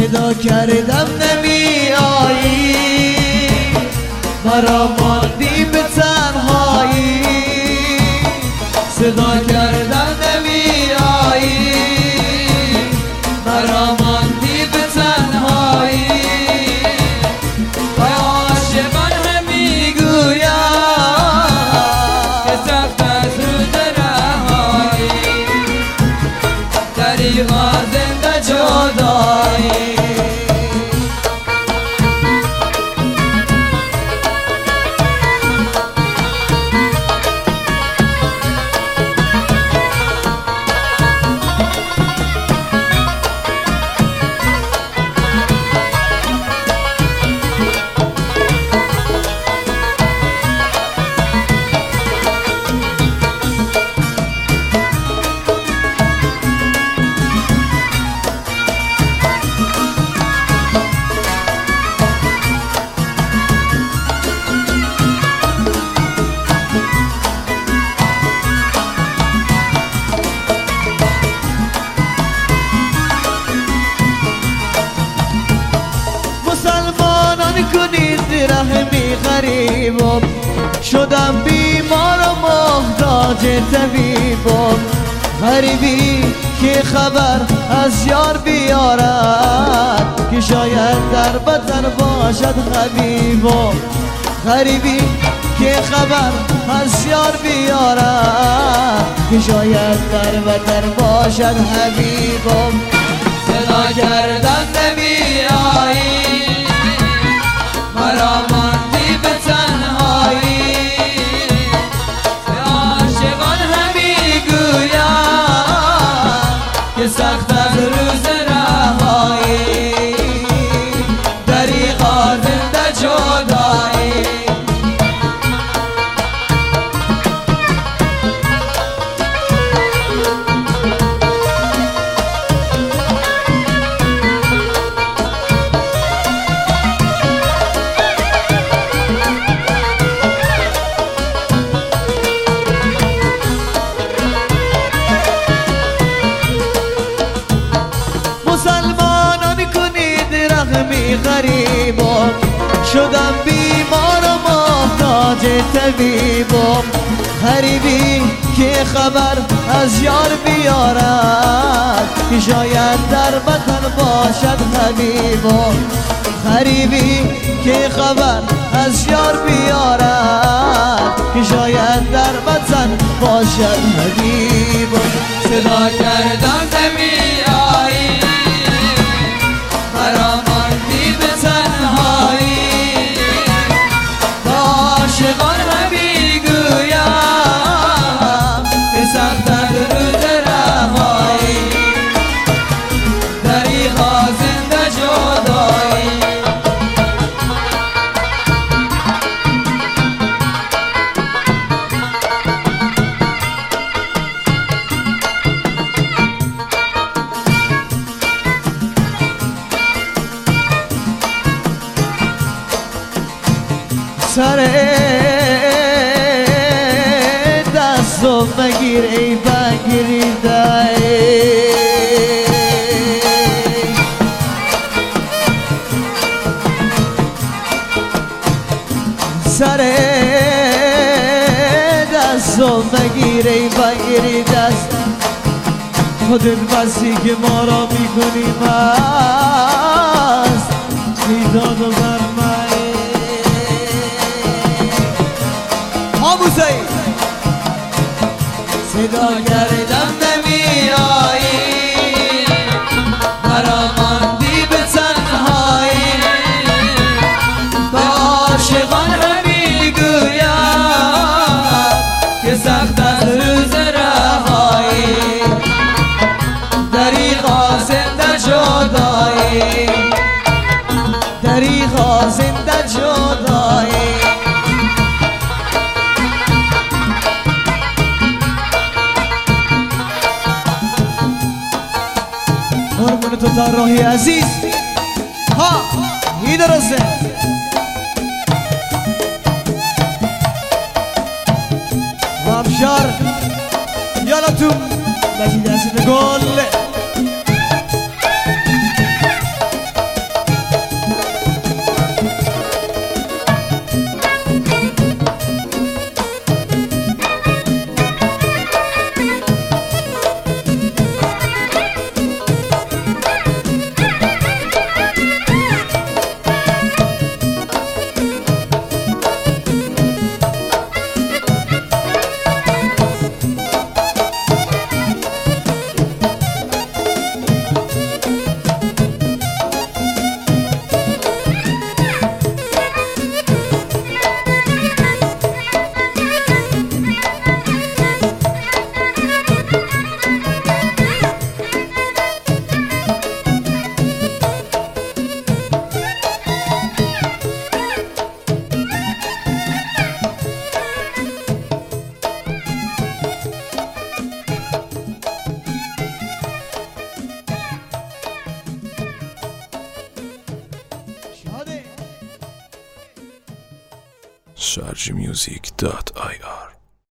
صدا کردم نمی آیی، مرا ماندی به تنهایی. صدا کردم نمی آیی، مرا ماندی به تنهایی. و عاشقان همی گویم که سخت از روز رهایی، دریغا زنده جدایی. کنید رحمی غریبم، شدم بیمار و محتاج طبیبم. غریبی که خبر از یار بیارد، که شاید در بطر باشد حبیبم. غریبی که خبر از یار بیارد، که شاید در بطر باشد حبیبم. صدا کردن نمی آیی، مرا ماندی به تنهایی. به عاشقان همی گویم که سخت از روز رهایی، دریغا زنده جدایی. غریبم، شدم بیمار و محتاج طبیبم. غریبی که خبر از یار بیارد، که شاید در وطن باشد حبیبم. غریبی که خبر از یار بیارد، که شاید در وطن باشد حبیبم. صدا کردم نمی آیی، مرا ماندی به تنهایی. با عاشقان همی گویم که سخت از روز رهایی، دریغا زنده جدایی. سر دستم بگیر ای بگیریده، سر دستم بگیر ای بگیریده. خودت بسی که ما را میکنی مست، میداد و برمه صدا کردم نمی آیی، مرا ماندی به تنهایی. با عاشقان همی گویم که سخت از روز رهایی، دریغا زنده جدایی، دریغا زنده جدایی. قربون تو طراحی عزیز ها این درسته. و ابشار یالا تو بزید دستی به گل. sharjmusic.ir